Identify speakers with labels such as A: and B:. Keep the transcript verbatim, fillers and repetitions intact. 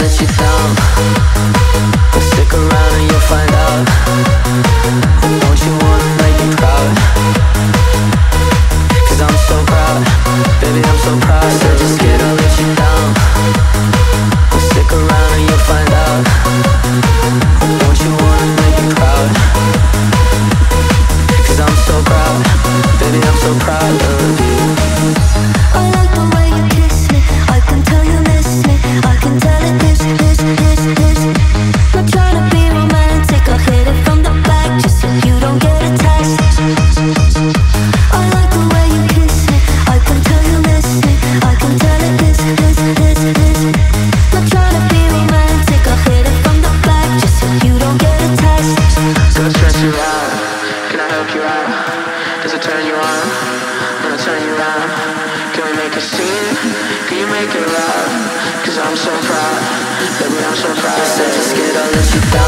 A: let you down. Well, stick around and you'll find out. Don't you wanna make me proud? Cause I'm so proud, baby, I'm so proud. Said just scared I'll let you down. Well, stick around and you'll find out. Don't you wanna make me proud? Cause I'm so proud, baby, I'm so proud of you.
B: I like the way you kiss me, I can tell you miss me, I can tell it is, is, is, is. Not trying to be romantic, I'll hit it from the back just so you don't get attached. I like the way you kiss me, I can tell you miss me, I can tell it is, is, is, is. Not trying to be romantic, I'll hit it from the back just so you don't get attached.
A: Don't stress you out, can I help you out? Does it turn you on? When I turn you around, can we make a scene? Can you make it loud? Cause I'm so proud, baby, I'm so proud. Said just scared I'll let you down.